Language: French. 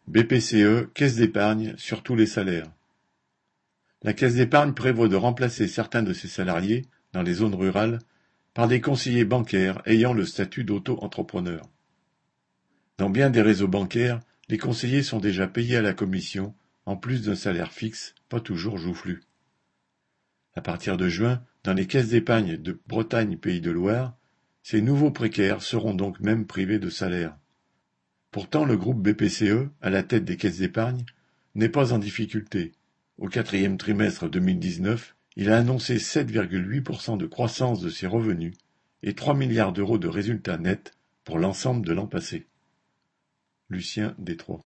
BPCE, Caisse d'épargne sur tous les salaires. La Caisse d'épargne prévoit de remplacer certains de ses salariés, dans les zones rurales, par des conseillers bancaires ayant le statut d'auto-entrepreneur. Dans bien des réseaux bancaires, les conseillers sont déjà payés à la commission, en plus d'un salaire fixe, pas toujours joufflu. À partir de juin, dans les caisses d'épargne de Bretagne-Pays de Loire, ces nouveaux précaires seront donc même privés de salaire. Pourtant, le groupe BPCE, à la tête des caisses d'épargne, n'est pas en difficulté. Au quatrième trimestre 2019, il a annoncé 7,8% de croissance de ses revenus et 3 milliards d'euros de résultats nets pour l'ensemble de l'an passé. Lucien Détroit.